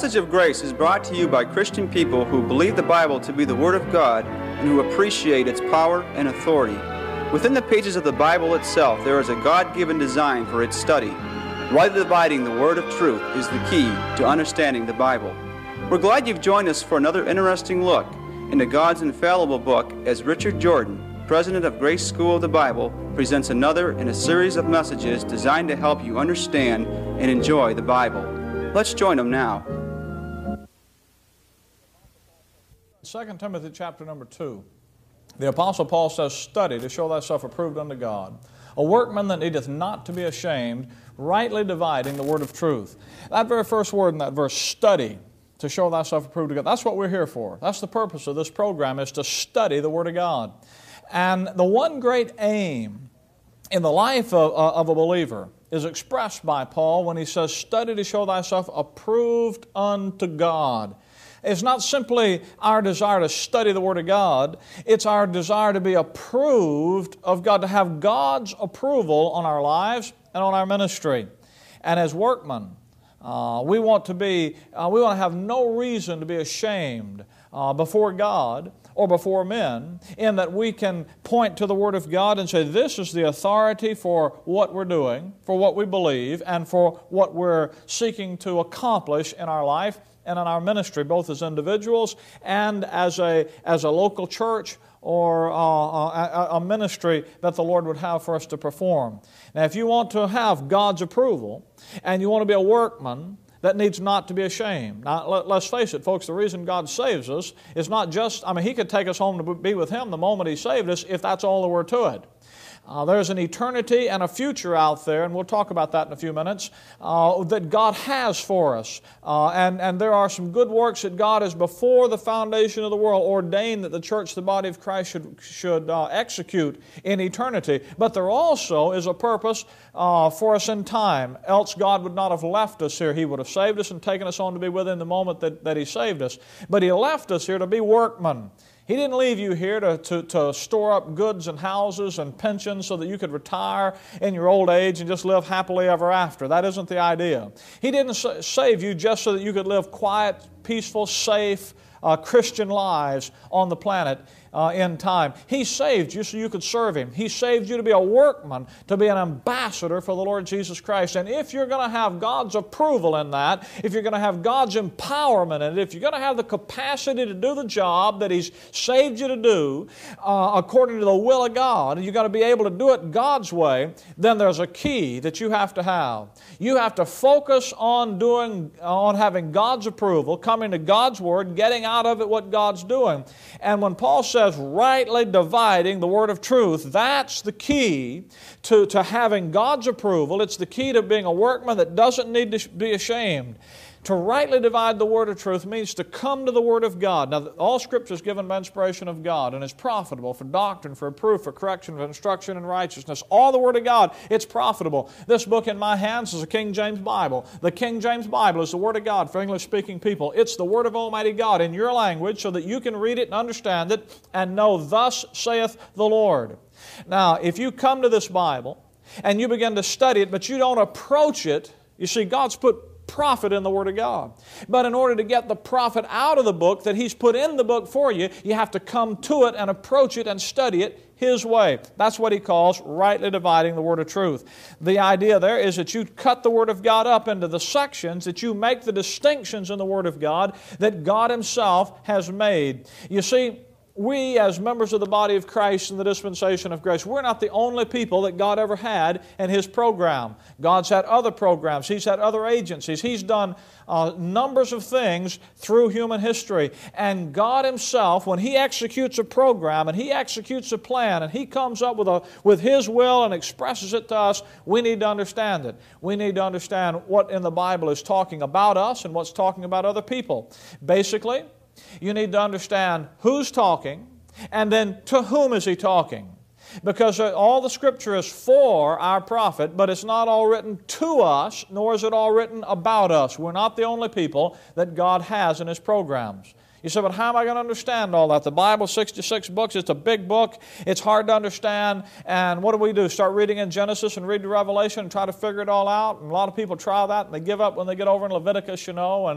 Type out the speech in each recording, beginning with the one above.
Message of Grace is brought to you by Christian people who believe the Bible to be the Word of God and who appreciate its power and authority. Within the pages of the Bible itself, there is a God-given design for its study. Rightly dividing the Word of truth is the key to understanding the Bible. We're glad you've joined us for another interesting look into God's infallible book as Richard Jordan, President of Grace School of the Bible, presents another in a series of messages designed to help you understand and enjoy the Bible. Let's join him now. 2 Timothy chapter number 2. The Apostle Paul says, "Study to show thyself approved unto God, a workman that needeth not to be ashamed, rightly dividing the word of truth." That very first word in that verse, study, to show thyself approved to God, that's what we're here for. That's the purpose of this program, is to study the Word of God. And the one great aim in the life of a believer is expressed by Paul when he says, "Study to show thyself approved unto God." It's not simply our desire to study the Word of God, it's our desire to be approved of God, to have God's approval on our lives and on our ministry. And as workmen, we want to have no reason to be ashamed before God or before men, in that we can point to the Word of God and say, this is the authority for what we're doing, for what we believe, and for what we're seeking to accomplish in our life and in our ministry, both as individuals and as a local church or a ministry that the Lord would have for us to perform. Now, if you want to have God's approval and you want to be a workman that needs not to be ashamed. Now, let's face it, folks, the reason God saves us is not just, He could take us home to be with Him the moment He saved us if that's all there were to it. There's an eternity and a future out there, and we'll talk about that in a few minutes, that God has for us. And there are some good works that God has, before the foundation of the world, ordained that the church, the body of Christ, should execute in eternity. But there also is a purpose for us in time. Else God would not have left us here. He would have saved us and taken us on to be with Him the moment that He saved us. But He left us here to be workmen. He didn't leave you here to store up goods and houses and pensions so that you could retire in your old age and just live happily ever after. That isn't the idea. He didn't save you just so that you could live quiet, peaceful, safe, Christian lives on the planet in time. He saved you so you could serve Him. He saved you to be a workman, to be an ambassador for the Lord Jesus Christ. And if you're going to have God's approval in that, if you're going to have God's empowerment in it, if you're going to have the capacity to do the job that He's saved you to do according to the will of God, and you've got to be able to do it God's way, then there's a key that you have to have. You have to focus on having God's approval, coming to God's Word, getting out of it what God's doing. And when Paul says rightly dividing the word of truth, that's the key to having God's approval. It's the key to being a workman that doesn't need to be ashamed. To rightly divide the word of truth means to come to the Word of God. Now, all Scripture is given by inspiration of God and is profitable for doctrine, for reproof, for correction, for instruction in righteousness. All the Word of God, it's profitable. This book in my hands is a King James Bible. The King James Bible is the Word of God for English-speaking people. It's the Word of Almighty God in your language so that you can read it and understand it and know, thus saith the Lord. Now, if you come to this Bible and you begin to study it, but you don't approach it, you see, God's put profit in the Word of God. But in order to get the profit out of the book that He's put in the book for you, you have to come to it and approach it and study it His way. That's what he calls rightly dividing the word of truth. The idea there is that you cut the Word of God up into the sections, that you make the distinctions in the Word of God that God Himself has made. You see, we, as members of the body of Christ in the dispensation of grace, we're not the only people that God ever had in His program. God's had other programs. He's had other agencies. He's done numbers of things through human history. And God Himself, when He executes a program and He executes a plan and He comes up with His will and expresses it to us, we need to understand it. We need to understand what in the Bible is talking about us and what's talking about other people. Basically, you need to understand who's talking, and then to whom is He talking. Because all the Scripture is for our profit, but it's not all written to us, nor is it all written about us. We're not the only people that God has in His programs. You say, but how am I going to understand all that? The Bible, 66 books, it's a big book. It's hard to understand. And what do? Start reading in Genesis and read to Revelation and try to figure it all out? And a lot of people try that and they give up when they get over in Leviticus,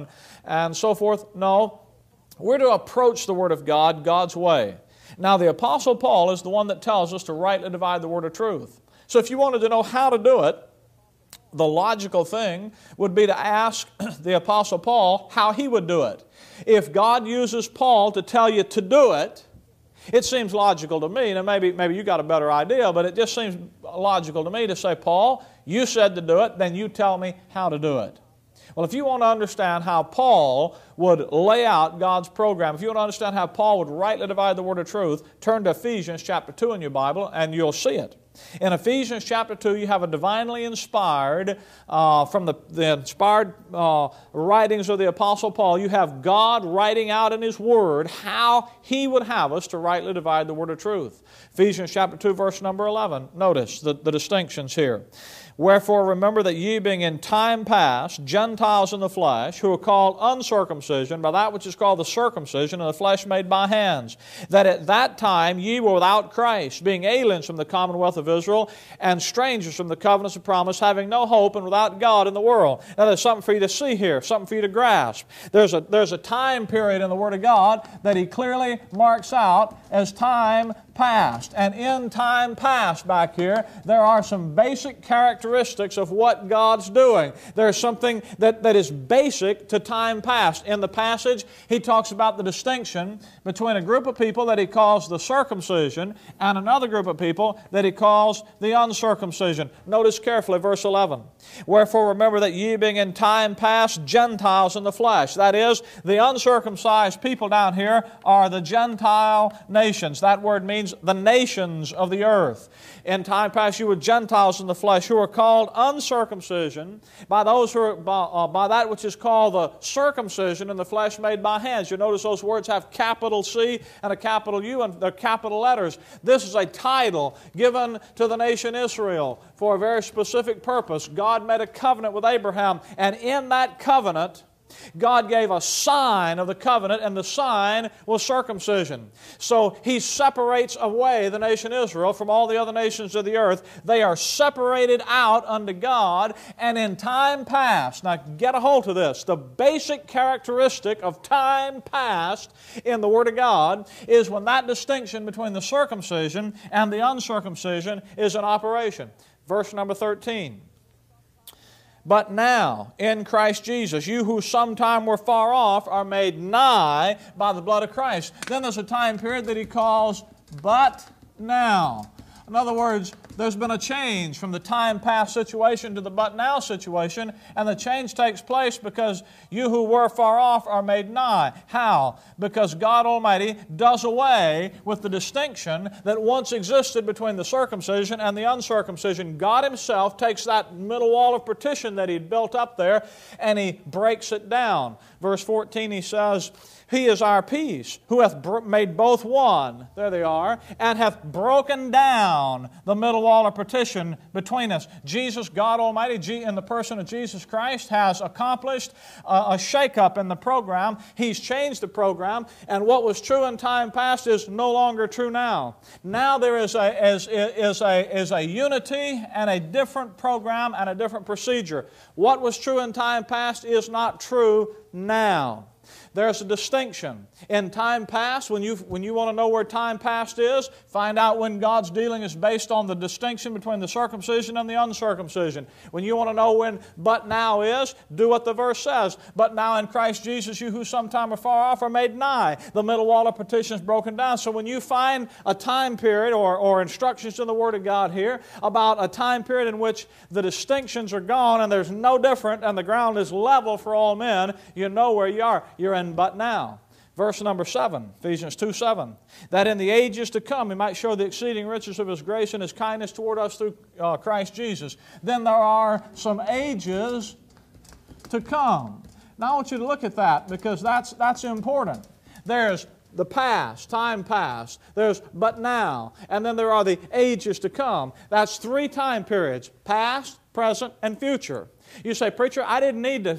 and so forth. No. We're to approach the Word of God God's way. Now, the Apostle Paul is the one that tells us to rightly divide the Word of truth. So if you wanted to know how to do it, the logical thing would be to ask the Apostle Paul how he would do it. If God uses Paul to tell you to do it, it seems logical to me. Now maybe you got a better idea, but it just seems logical to me to say, Paul, you said to do it, then you tell me how to do it. Well, if you want to understand how Paul would lay out God's program, if you want to understand how Paul would rightly divide the Word of truth, turn to Ephesians chapter 2 in your Bible and you'll see it. In Ephesians chapter 2, you have a divinely inspired, from the inspired writings of the Apostle Paul, you have God writing out in His Word how He would have us to rightly divide the Word of truth. Ephesians chapter 2, verse number 11. Notice the distinctions here. Wherefore remember that ye being in time past Gentiles in the flesh, who are called uncircumcision by that which is called the circumcision in the flesh made by hands, that at that time ye were without Christ, being aliens from the commonwealth of Israel, and strangers from the covenants of promise, having no hope and without God in the world. Now there's something for you to see here, something for you to grasp. There's a time period in the Word of God that He clearly marks out as time past. And in time past back here, there are some basic characteristics of what God's doing. There's something that is basic to time past. In the passage, he talks about the distinction between a group of people that he calls the circumcision and another group of people that he calls the uncircumcision. Notice carefully verse 11. Wherefore remember that ye being in time past Gentiles in the flesh. That is, the uncircumcised people down here are the Gentile nations. That word means the nations of the earth. In time past you were Gentiles in the flesh, who are called uncircumcision by those who are by that which is called the circumcision in the flesh made by hands. You notice those words have capital C and a capital U, and they're capital letters. This is a title given to the nation Israel for a very specific purpose. God made a covenant with Abraham, and in that covenant God gave a sign of the covenant, and the sign was circumcision. So He separates away the nation Israel from all the other nations of the earth. They are separated out unto God, and in time past, now get a hold of this, the basic characteristic of time past in the Word of God is when that distinction between the circumcision and the uncircumcision is in operation. Verse number 13. But now, in Christ Jesus, you who sometime were far off are made nigh by the blood of Christ. Then there's a time period that he calls, but now. In other words, there's been a change from the time past situation to the but now situation, and the change takes place because you who were far off are made nigh. How? Because God Almighty does away with the distinction that once existed between the circumcision and the uncircumcision. God Himself takes that middle wall of partition that He'd built up there, and He breaks it down. Verse 14, He says, He is our peace, who hath made both one, there they are, and hath broken down the middle wall of partition between us. Jesus, God Almighty, in the person of Jesus Christ, has accomplished a shake-up in the program. He's changed the program, and what was true in time past is no longer true now. Now there is a unity and a different program and a different procedure. What was true in time past is not true now. There's a distinction. In time past, when you want to know where time past is, find out when God's dealing is based on the distinction between the circumcision and the uncircumcision. When you want to know when but now is, do what the verse says. But now in Christ Jesus, you who sometime are far off are made nigh. The middle wall of partition is broken down. So when you find a time period or instructions in the Word of God here about a time period in which the distinctions are gone and there's no different and the ground is level for all men, you know where you are. You're in but now. Verse number 7, Ephesians 2:7, that in the ages to come He might show the exceeding riches of His grace and His kindness toward us through Christ Jesus. Then there are some ages to come. Now I want you to look at that because that's important. There's the past, time past. There's but now. And then there are the ages to come. That's 3 time periods, past, present, and future. You say, preacher, I didn't need to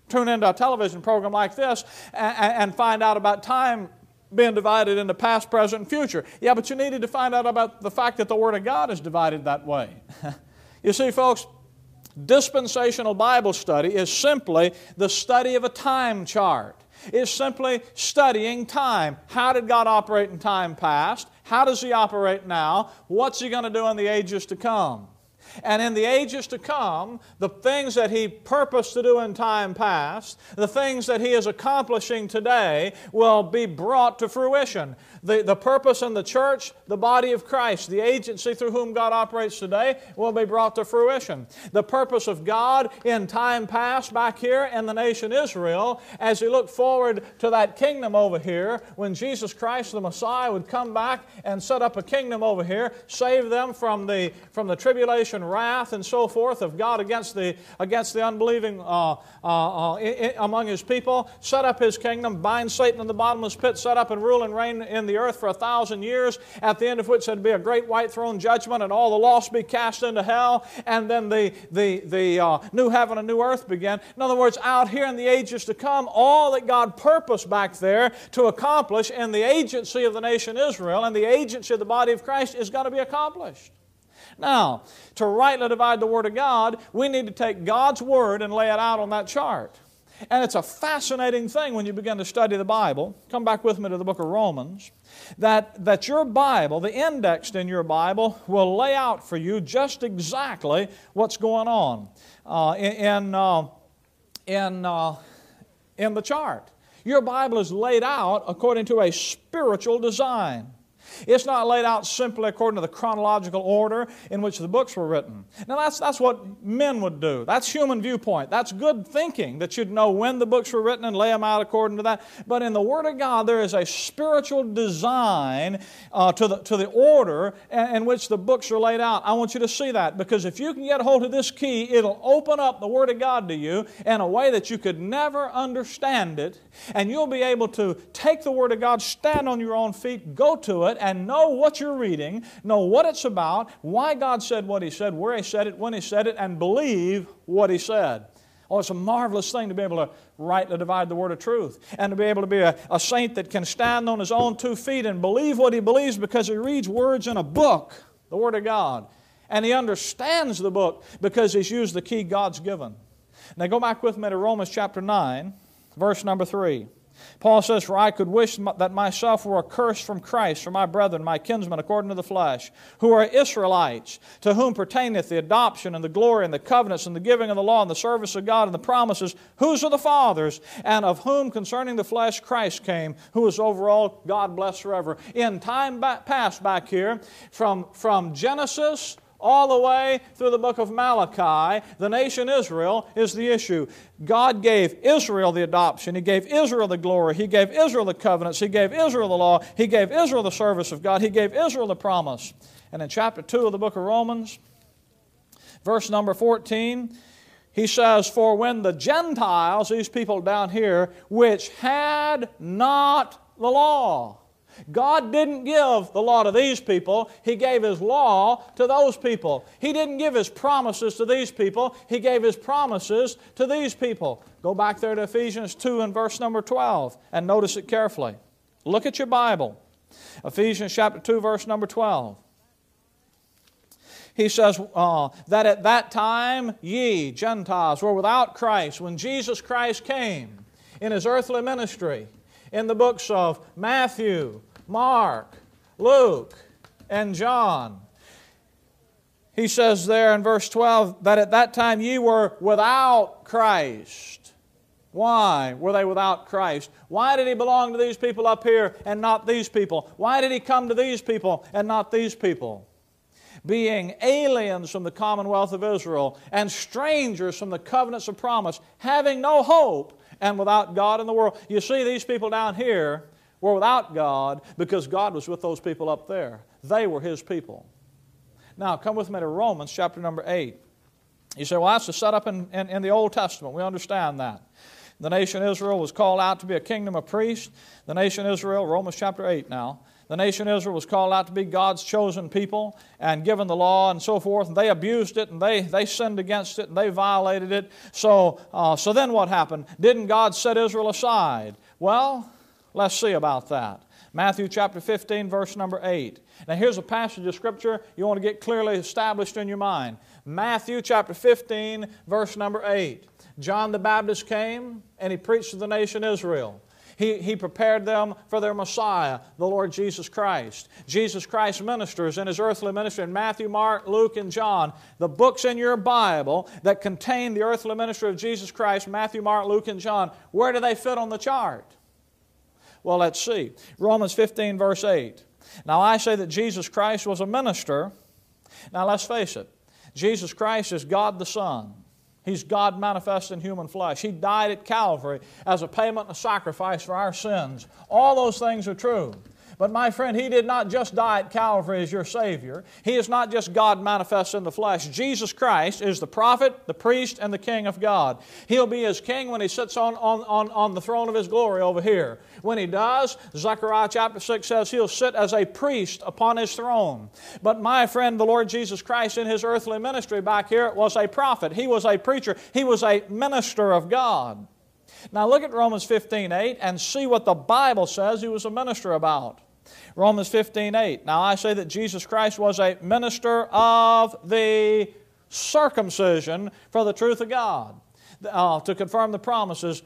tune into a television program like this and find out about time being divided into past, present, and future. Yeah, but you needed to find out about the fact that the Word of God is divided that way. You see, folks, dispensational Bible study is simply the study of a time chart. It's simply studying time. How did God operate in time past? How does He operate now? What's He going to do in the ages to come? And in the ages to come, the things that He purposed to do in time past, the things that He is accomplishing today, will be brought to fruition. The purpose in the church, the body of Christ, the agency through whom God operates today, will be brought to fruition. The purpose of God in time past back here in the nation Israel, as He looked forward to that kingdom over here, when Jesus Christ the Messiah would come back and set up a kingdom over here, save them from the tribulation, wrath, and so forth of God against the unbelieving among His people, set up His kingdom, bind Satan in the bottomless pit, set up and rule and reign in the earth for 1,000 years, at the end of which there would be a great white throne judgment, and all the lost be cast into hell, and then the new heaven and new earth begin. In other words, out here in the ages to come, all that God purposed back there to accomplish in the agency of the nation Israel and the agency of the body of Christ is going to be accomplished. Now, to rightly divide the Word of God, we need to take God's Word and lay it out on that chart. And it's a fascinating thing when you begin to study the Bible. Come back with me to the book of Romans. That your Bible, the indexed in your Bible, will lay out for you just exactly what's going on in the chart. Your Bible is laid out according to a spiritual design. It's not laid out simply according to the chronological order in which the books were written. Now that's what men would do. That's human viewpoint. That's good thinking, that you'd know when the books were written and lay them out according to that. But in the Word of God, there is a spiritual design to the order in which the books are laid out. I want you to see that, because if you can get a hold of this key, it'll open up the Word of God to you in a way that you could never understand it, and you'll be able to take the Word of God, stand on your own feet, go to it, and know what you're reading, know what it's about, why God said what He said, where He said it, when He said it, and believe what He said. Oh, it's a marvelous thing to be able to rightly divide the word of truth, and to be able to be a saint that can stand on his own 2 feet and believe what he believes because he reads words in a book, the Word of God, and he understands the book because he's used the key God's given. Now go back with me to Romans chapter 9, verse number 3. Paul says, "For I could wish that myself were accursed from Christ for my brethren, my kinsmen according to the flesh, who are Israelites, to whom pertaineth the adoption and the glory and the covenants and the giving of the law and the service of God and the promises, whose are the fathers, and of whom concerning the flesh Christ came, who is over all, God bless forever." In time past back here, from Genesis all the way through the book of Malachi, the nation Israel is the issue. God gave Israel the adoption. He gave Israel the glory. He gave Israel the covenants. He gave Israel the law. He gave Israel the service of God. He gave Israel the promise. And in chapter 2 of the book of Romans, verse number 14, he says, "For when the Gentiles," these people down here, "which had not the law." God didn't give the law to these people. He gave His law to those people. He didn't give His promises to these people. He gave His promises to these people. Go back there to Ephesians 2 and verse number 12 and notice it carefully. Look at your Bible. Ephesians chapter 2, verse number 12. He says that at that time ye, Gentiles, were without Christ. When Jesus Christ came in His earthly ministry, in the books of Matthew, Mark, Luke, and John, he says there in verse 12 that at that time ye were without Christ. Why were they without Christ? Why did He belong to these people up here and not these people? Why did He come to these people and not these people? Being aliens from the commonwealth of Israel and strangers from the covenants of promise, having no hope and without God in the world. You see, these people down here were without God because God was with those people up there. They were His people. Now, come with me to Romans chapter number 8. You say, well, that's the setup in the Old Testament. We understand that. The nation Israel was called out to be a kingdom of priests. The nation Israel, Romans chapter 8 now. The nation Israel was called out to be God's chosen people and given the law and so forth, and they abused it, and they sinned against it, and they violated it. So then what happened? Didn't God set Israel aside? Well, let's see about that. Matthew chapter 15, verse number 8. Now here's a passage of Scripture you want to get clearly established in your mind. Matthew chapter 15, verse number 8. John the Baptist came and he preached to the nation Israel. He prepared them for their Messiah, the Lord Jesus Christ. Jesus Christ ministers in His earthly ministry in Matthew, Mark, Luke, and John. The books in your Bible that contain the earthly ministry of Jesus Christ, Matthew, Mark, Luke, and John, where do they fit on the chart? Well, let's see. Romans 15, verse 8. Now I say that Jesus Christ was a minister. Now let's face it. Jesus Christ is God the Son. He's God manifest in human flesh. He died at Calvary as a payment and a sacrifice for our sins. All those things are true. But my friend, He did not just die at Calvary as your Savior. He is not just God manifest in the flesh. Jesus Christ is the prophet, the priest, and the King of God. He'll be His King when He sits on the throne of His glory over here. When He does, Zechariah chapter 6 says He'll sit as a priest upon His throne. But my friend, the Lord Jesus Christ in His earthly ministry back here was a prophet. He was a preacher. He was a minister of God. Now look at Romans 15:8 and see what the Bible says He was a minister about. Romans 15:8. Now I say that Jesus Christ was a minister of the circumcision for the truth of God, to confirm the promises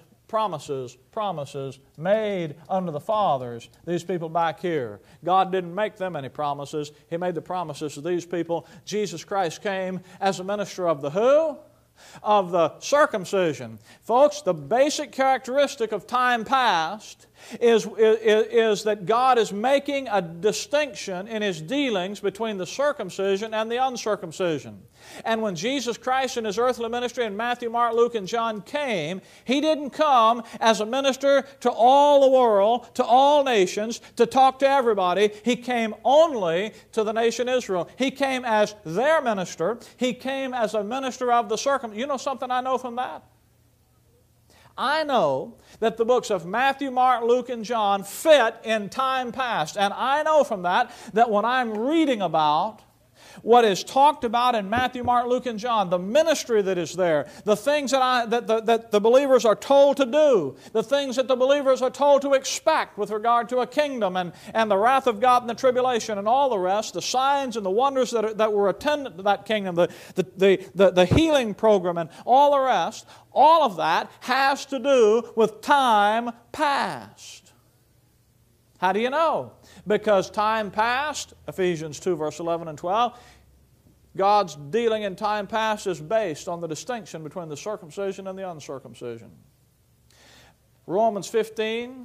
made unto the fathers, these people back here. God didn't make them any promises. He made the promises to these people. Jesus Christ came as a minister of the who? Of the circumcision. Folks, the basic characteristic of time past is that God is making a distinction in His dealings between the circumcision and the uncircumcision. And when Jesus Christ in His earthly ministry in Matthew, Mark, Luke, and John came, He didn't come as a minister to all the world, to all nations, to talk to everybody. He came only to the nation Israel. He came as their minister. He came as a minister of the circumcision. You know something I know from that? I know that the books of Matthew, Mark, Luke, and John fit in time past. And I know from that when I'm reading about what is talked about in Matthew, Mark, Luke, and John, the ministry that is there, the things that the believers are told to do, the things that the believers are told to expect with regard to a kingdom and the wrath of God and the tribulation and all the rest, the signs and the wonders that were attendant to that kingdom, the healing program and all the rest, all of that has to do with time past. How do you know? Because time past, Ephesians 2 verse 11 and 12, God's dealing in time past is based on the distinction between the circumcision and the uncircumcision. Romans 15,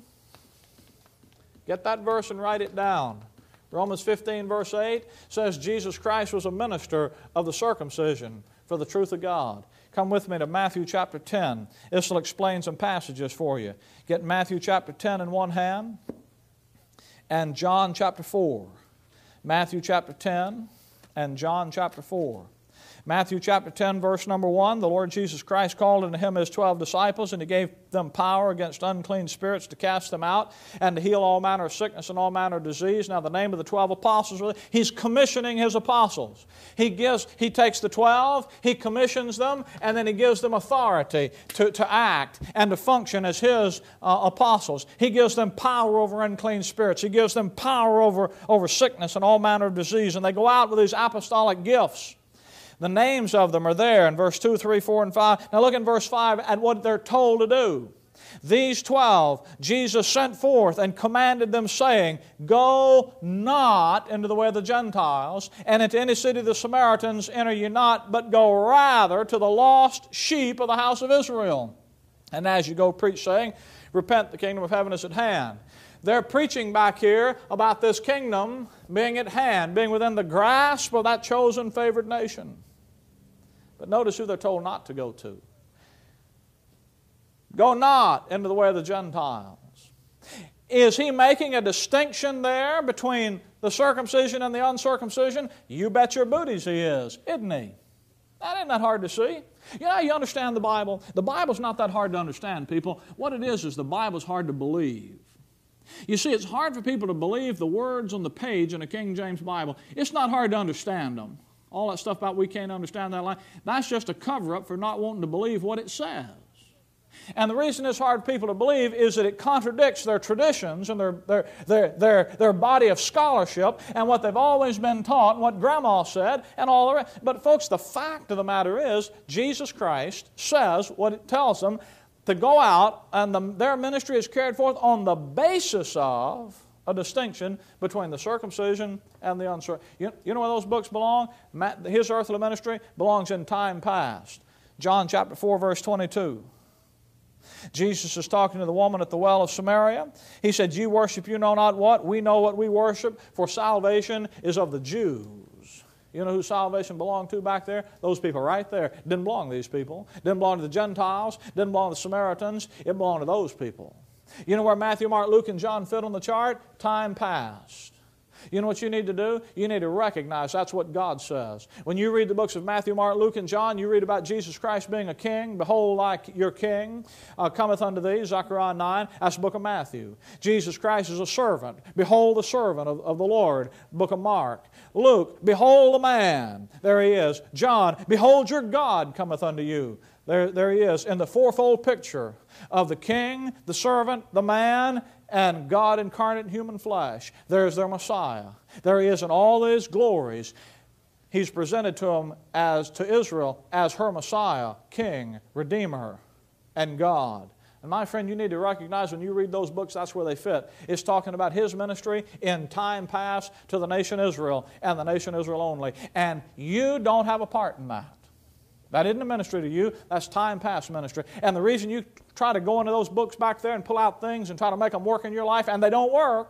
get that verse and write it down. Romans 15 verse 8 says Jesus Christ was a minister of the circumcision for the truth of God. Come with me to Matthew chapter 10. This will explain some passages for you. Get Matthew chapter 10 in one hand and John chapter 4. Matthew chapter 10 and John chapter 4. Matthew chapter 10 verse number 1, the Lord Jesus Christ called unto Him His 12 disciples, and He gave them power against unclean spirits to cast them out and to heal all manner of sickness and all manner of disease. Now the name of the 12 apostles, He's commissioning His apostles. He takes the 12, He commissions them, and then He gives them authority to act and to function as His apostles. He gives them power over unclean spirits. He gives them power over sickness and all manner of disease, and they go out with these apostolic gifts. The names of them are there in verse 2, 3, 4, and 5. Now look in verse 5 at what they're told to do. These 12 Jesus sent forth and commanded them, saying, Go not into the way of the Gentiles, and into any city of the Samaritans enter ye not, but go rather to the lost sheep of the house of Israel. And as you go, preach, saying, Repent, the kingdom of heaven is at hand. They're preaching back here about this kingdom being at hand, being within the grasp of that chosen, favored nation. But notice who they're told not to go to. Go not into the way of the Gentiles. Is He making a distinction there between the circumcision and the uncircumcision? You bet your booties He is, isn't He? That ain't that hard to see. You know, you understand the Bible. The Bible's not that hard to understand, people. What it is the Bible's hard to believe. You see, it's hard for people to believe the words on the page in a King James Bible. It's not hard to understand them. All that stuff about we can't understand that line, that's just a cover-up for not wanting to believe what it says. And the reason it's hard for people to believe is that it contradicts their traditions and their body of scholarship and what they've always been taught and what Grandma said and all the rest. But folks, the fact of the matter is Jesus Christ says what it tells them to go out, and their ministry is carried forth on the basis of a distinction between the circumcision and the uncircumcision. You know where those books belong? His earthly ministry belongs in time past. John chapter 4, verse 22. Jesus is talking to the woman at the well of Samaria. He said, "You worship you know not what. We know what we worship, for salvation is of the Jews." You know who salvation belonged to back there? Those people right there. It didn't belong to these people. It didn't belong to the Gentiles. It didn't belong to the Samaritans. It belonged to those people. You know where Matthew, Mark, Luke, and John fit on the chart? Time past. You know what you need to do? You need to recognize that's what God says. When you read the books of Matthew, Mark, Luke, and John, you read about Jesus Christ being a king. Behold, like your king cometh unto thee, Zechariah 9. That's the book of Matthew. Jesus Christ is a servant. Behold the servant of the Lord, book of Mark. Luke, behold the man. There he is. John, behold your God cometh unto you. There he is in the fourfold picture of the king, the servant, the man, and God incarnate in human flesh. There's their Messiah. There he is in all his glories. He's presented to them to Israel as her Messiah, King, Redeemer, and God. And my friend, you need to recognize when you read those books, that's where they fit. It's talking about His ministry in time past to the nation Israel and the nation Israel only. And you don't have a part in that. That isn't a ministry to you. That's time past ministry. And the reason you try to go into those books back there and pull out things and try to make them work in your life, and they don't work,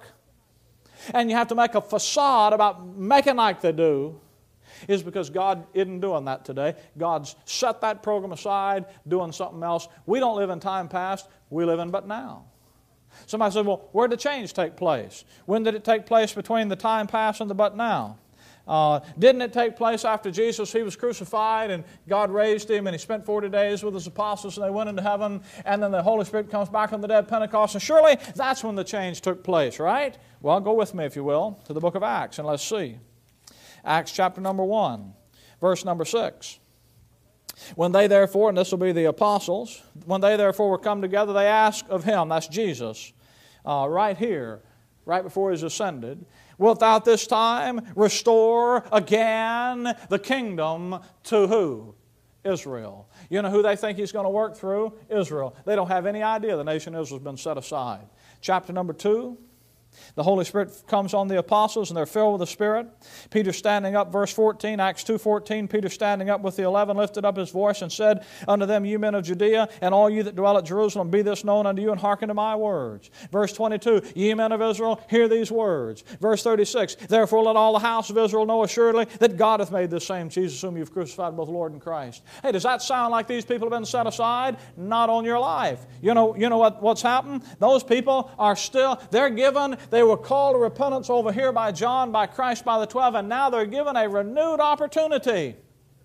and you have to make a facade about making like they do, is because God isn't doing that today. God's set that program aside, doing something else. We don't live in time past. We live in but now. Somebody said, well, where did the change take place? When did it take place between the time past and the but now? Didn't it take place after Jesus, He was crucified and God raised Him and He spent 40 days with His apostles and they went into heaven and then the Holy Spirit comes back on the day of Pentecost, and surely that's when the change took place, right? Well, go with me, if you will, to the book of Acts and let's see. Acts chapter number 1, verse number 6. When they therefore, and this will be the apostles, when they therefore were come together, they asked of Him, that's Jesus, right here, right before He's ascended, wilt thou at this time restore again the kingdom to who? Israel. You know who they think He's going to work through? Israel. They don't have any idea the nation Israel has been set aside. Chapter number 2. The Holy Spirit comes on the apostles and they're filled with the Spirit. Peter standing up, verse 14, Acts 2:14, Peter standing up with the 11 lifted up his voice and said unto them, you men of Judea, and all you that dwell at Jerusalem, be this known unto you, and hearken to my words. Verse 22, ye men of Israel, hear these words. Verse 36, therefore let all the house of Israel know assuredly that God hath made this same Jesus whom you've crucified, both Lord and Christ. Hey, does that sound like these people have been set aside? Not on your life. You know what's happened? Those people are still, they're given. They were called to repentance over here by John, by Christ, by the 12, and now they're given a renewed opportunity.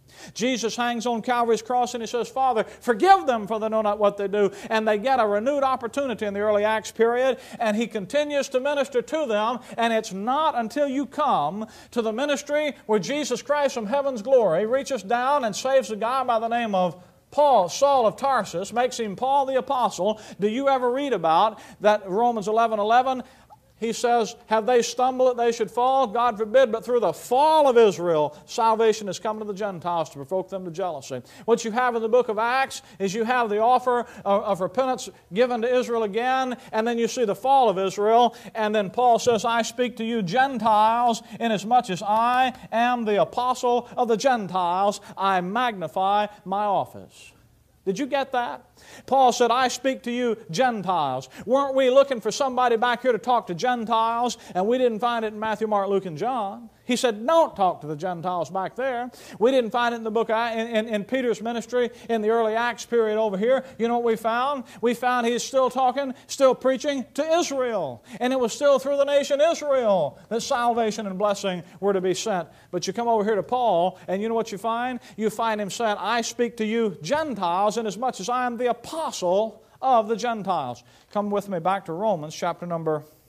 Jesus hangs on Calvary's cross and He says, Father, forgive them for they know not what they do. And they get a renewed opportunity in the early Acts period, and He continues to minister to them, and it's not until you come to the ministry where Jesus Christ from heaven's glory reaches down and saves a guy by the name of Paul, Saul of Tarsus, makes him Paul the Apostle. Do you ever read about that Romans 11:11? He says, have they stumbled that they should fall? God forbid, but through the fall of Israel, salvation has come to the Gentiles to provoke them to jealousy. What you have in the book of Acts is you have the offer of repentance given to Israel again, and then you see the fall of Israel, and then Paul says, I speak to you Gentiles, inasmuch as I am the apostle of the Gentiles, I magnify my office. Did you get that? Paul said, I speak to you Gentiles. Weren't we looking for somebody back here to talk to Gentiles, and we didn't find it in Matthew, Mark, Luke, and John? He said, don't talk to the Gentiles back there. We didn't find it in the book in Peter's ministry in the early Acts period over here. You know what we found? We found he's still talking, still preaching to Israel. And it was still through the nation Israel that salvation and blessing were to be sent. But you come over here to Paul, and you know what you find? You find him saying, I speak to you Gentiles, inasmuch as I am the apostle of the Gentiles. Come with me back to Romans chapter number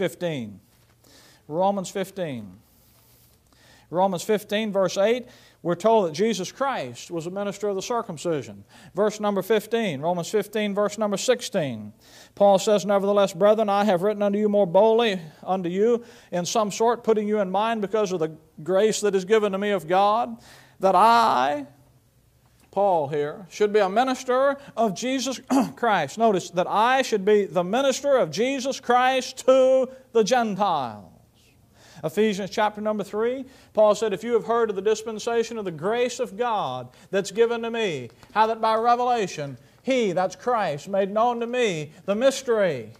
15. Romans 15. Romans 15, verse 8, we're told that Jesus Christ was a minister of the circumcision. Verse number 15, Romans 15, verse number 16. Paul says, nevertheless, brethren, I have written unto you more boldly unto you, in some sort, putting you in mind because of the grace that is given to me of God, that I, Paul here, should be a minister of Jesus Christ. Notice that I should be the minister of Jesus Christ to the Gentiles. Ephesians chapter number 3, Paul said, if you have heard of the dispensation of the grace of God that's given to me, how that by revelation He, that's Christ, made known to me the mystery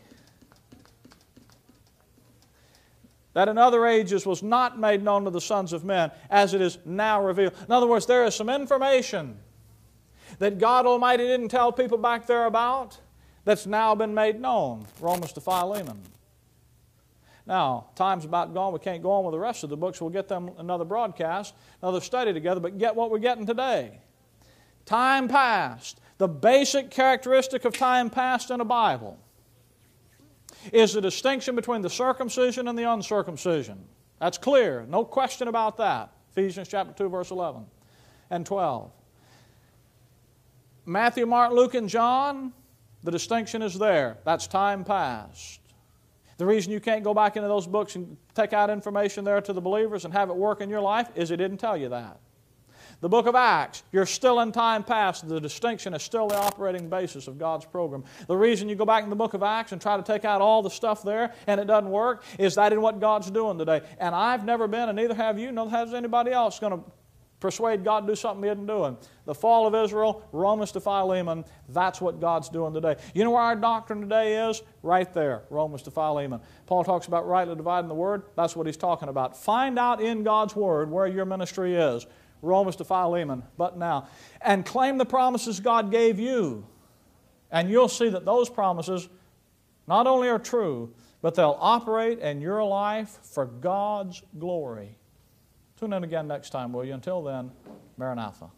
that in other ages was not made known to the sons of men, as it is now revealed. In other words, there is some information that God Almighty didn't tell people back there about that's now been made known. Romans to Philemon. Now, time's about gone. We can't go on with the rest of the books. We'll get them another broadcast, another study together, but get what we're getting today. Time past. The basic characteristic of time past in a Bible is the distinction between the circumcision and the uncircumcision. That's clear. No question about that. Ephesians chapter 2, verse 11 and 12. Matthew, Mark, Luke, and John, the distinction is there. That's time past. The reason you can't go back into those books and take out information there to the believers and have it work in your life is He didn't tell you that. The book of Acts, you're still in time past. The distinction is still the operating basis of God's program. The reason you go back in the book of Acts and try to take out all the stuff there and it doesn't work is that in what God's doing today. And I've never been, and neither have you, nor has anybody else, going to persuade God to do something He isn't doing. The fall of Israel, Romans to Philemon, that's what God's doing today. You know where our doctrine today is? Right there, Romans to Philemon. Paul talks about rightly dividing the Word. That's what he's talking about. Find out in God's Word where your ministry is. Romans to Philemon, but now. And claim the promises God gave you. And you'll see that those promises not only are true, but they'll operate in your life for God's glory. Tune in again next time, will you? Until then, Maranatha.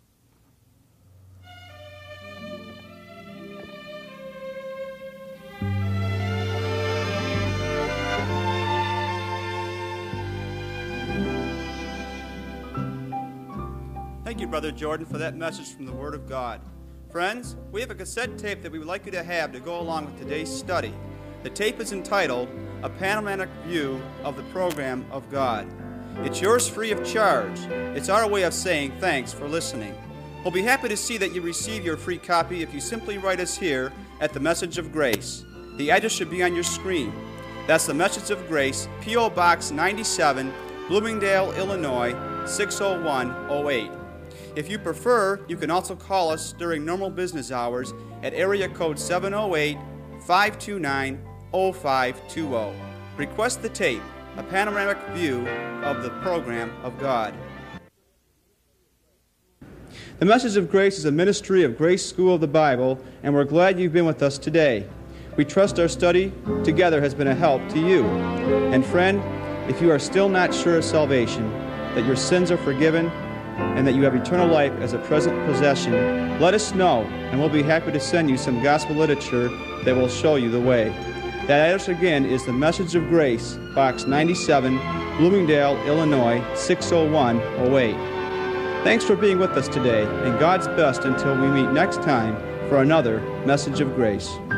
Thank you, Brother Jordan, for that message from the Word of God. Friends, we have a cassette tape that we would like you to have to go along with today's study. The tape is entitled, A Panoramic View of the Program of God. It's yours free of charge. It's our way of saying thanks for listening. We'll be happy to see that you receive your free copy if you simply write us here at the Message of Grace. The address should be on your screen. That's the Message of Grace, P.O. Box 97, Bloomingdale, Illinois, 60108. If you prefer, you can also call us during normal business hours at area code 708-529-0520. Request the tape, A Panoramic View of the Program of God. The Message of Grace is a ministry of Grace School of the Bible, and we're glad you've been with us today. We trust our study together has been a help to you. And friend, if you are still not sure of salvation, that your sins are forgiven, and that you have eternal life as a present possession, let us know, and we'll be happy to send you some gospel literature that will show you the way. That address again is the Message of Grace, Box 97, Bloomingdale, Illinois, 60108. Thanks for being with us today, and God's best until we meet next time for another Message of Grace.